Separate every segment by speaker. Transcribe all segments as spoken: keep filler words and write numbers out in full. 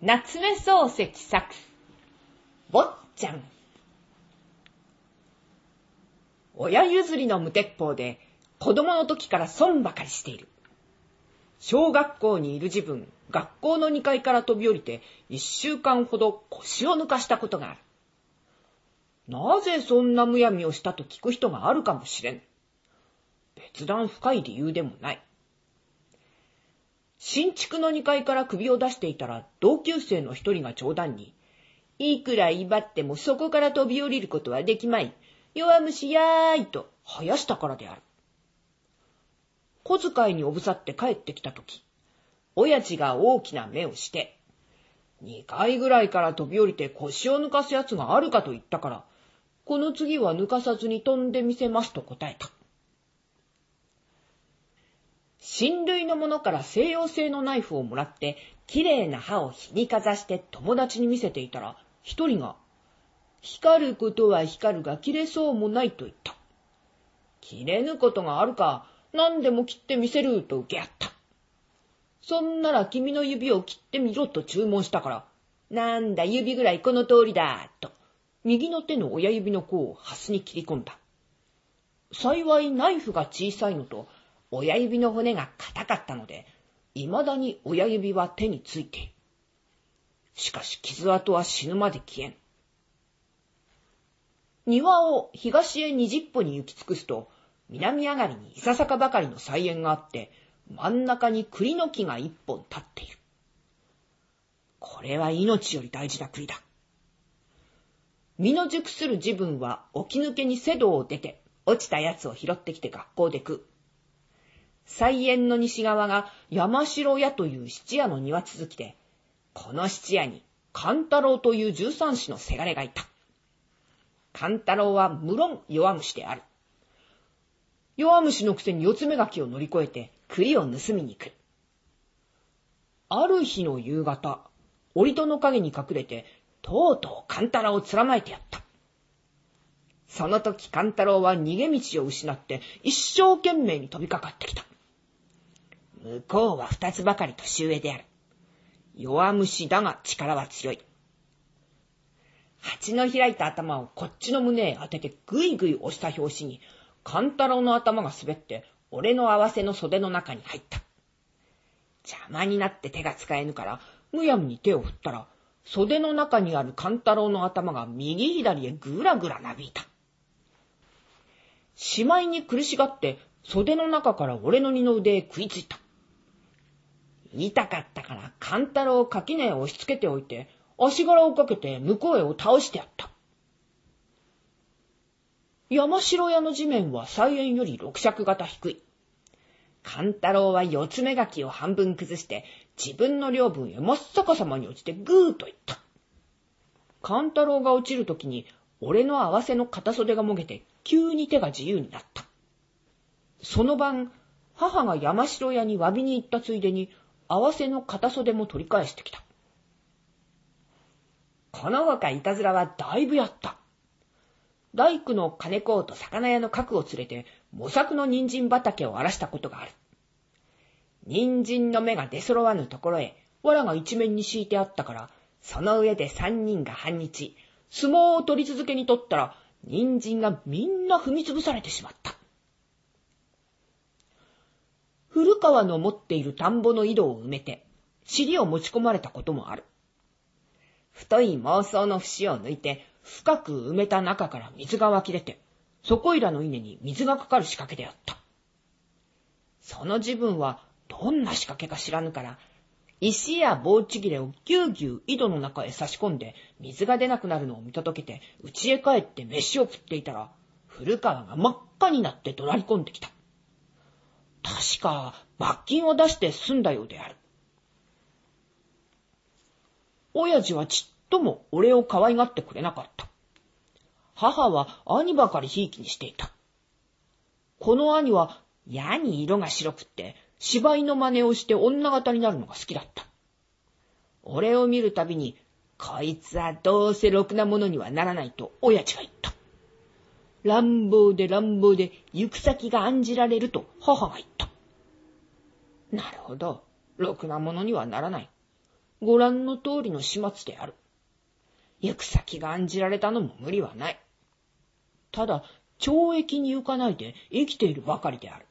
Speaker 1: 夏目漱石作、坊ちゃん。親譲りの無鉄砲で子供の時から損ばかりしている。小学校にいる自分、学校のにかいから飛び降りて一週間ほど腰を抜かしたことがある。なぜそんなむやみをしたと聞く人があるかもしれん。別段深い理由でもない。新築のにかいから首を出していたら同級生の一人が冗談に、いくら威張ってもそこから飛び降りることはできまい。弱虫やーいと生やしたからである。小遣いにおぶさって帰ってきたとき、親父が大きな目をして、にかいぐらいから飛び降りて腰を抜かすやつがあるかと言ったから、この次は抜かさずに飛んでみせますと答えた。親類の者から西洋製のナイフをもらって、きれいな刃を日にかざして友達に見せていたら、一人が、光ることは光るが切れそうもないと言った。切れぬことがあるか、何でも切ってみせると受け合った。そんなら君の指を切ってみろと注文したから、なんだ指ぐらいこの通りだ、と、右の手の親指の甲をハスに切り込んだ。幸いナイフが小さいのと、親指の骨が硬かったので、いまだに親指は手についている。しかし傷跡は死ぬまで消えん。庭を東へ二十歩に行き尽くすと、南上がりにいささかばかりの菜園があって、真ん中に栗の木が一本立っている。これは命より大事な栗だ。身の熟する自分は起き抜けに瀬戸を出て、落ちたやつを拾ってきて学校で食う。菜園の西側が山城屋という質屋の庭続きで、この質屋に勘太郎という十三子のせがれがいた。勘太郎は無論弱虫である。弱虫のくせに四つ目垣を乗り越えて栗を盗みに来る。ある日の夕方、折戸の陰に隠れて、とうとう勘太郎をつらまえてやった。その時勘太郎は逃げ道を失って一生懸命に飛びかかってきた。向こうは二つばかり年上である。弱虫だが力は強い。蜂の開いた頭をこっちの胸へ当ててぐいぐい押した拍子に、勘太郎の頭が滑って俺の合わせの袖の中に入った。邪魔になって手が使えぬからむやみに手を振ったら、袖の中にある勘太郎の頭が右左へぐらぐらなびいた。しまいに苦しがって袖の中から俺の二の腕へ食いついた。痛かったから勘太郎を垣根へ押し付けておいて、足柄をかけて向こうへを倒してやった。山城屋の地面は菜園より六尺型低い。勘太郎は四つ目垣を半分崩して自分の領分へ真っ逆さまに落ちてぐーっといった。勘太郎が落ちるときに俺の合わせの片袖がもげて急に手が自由になった。その晩、母が山城屋に詫びに行ったついでに合わせの片袖も取り返してきた。このほかいたずらはだいぶやった。大工の金子と魚屋の角を連れて模索の人参畑を荒らしたことがある。人参の芽が出揃わぬところへ藁が一面に敷いてあったから、その上で三人が半日相撲を取り続けに取ったら、人参がみんな踏みつぶされてしまった。古川の持っている田んぼの井戸を埋めて尻を持ち込まれたこともある。太い妄想の節を抜いて深く埋めた中から水が湧き出て、そこいらの稲に水がかかる仕掛けであった。その自分はどんな仕掛けか知らぬから、石や棒ちぎれをぎゅうぎゅう井戸の中へ差し込んで水が出なくなるのを見届けて家へ帰って飯を食っていたら、古川が真っ赤になって怒鳴り込んできた。確か罰金を出して済んだようである。親父はちっとも俺を可愛がってくれなかった。母は兄ばかりひいきにしていた。この兄はやに色が白くって芝居の真似をして女型になるのが好きだった。俺を見るたびに、こいつはどうせろくなものにはならないと親父が言った。乱暴で乱暴で行く先が案じられると母が言った。なるほど、ろくなものにはならない。 ご覧の通りの始末である。行く先が案じられたのも無理はない。ただ、懲役に行かないで生きているばかりである。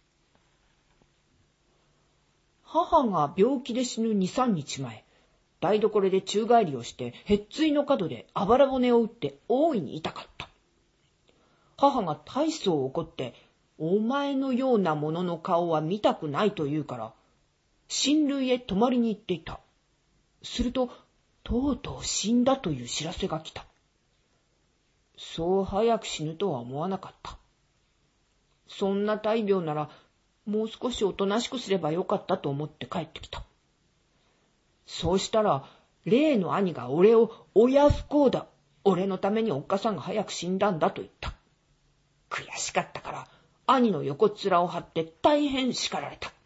Speaker 1: 母が病気で死ぬ二三日前、台所で宙返りをして、へっついの角であばら骨を打って大いに痛かった。母が大層怒って、お前のようなものの顔は見たくないと言うから、親類へ泊まりに行っていた。すると、とうとう死んだという知らせが来た。そう早く死ぬとは思わなかった。そんな大病なら、もう少しおとなしくすればよかったと思って帰ってきた。そうしたら、例の兄が俺を親不孝だ。俺のためにおっかさんが早く死んだんだと言った。悔しかったから、兄の横っ面を張って大変叱られた。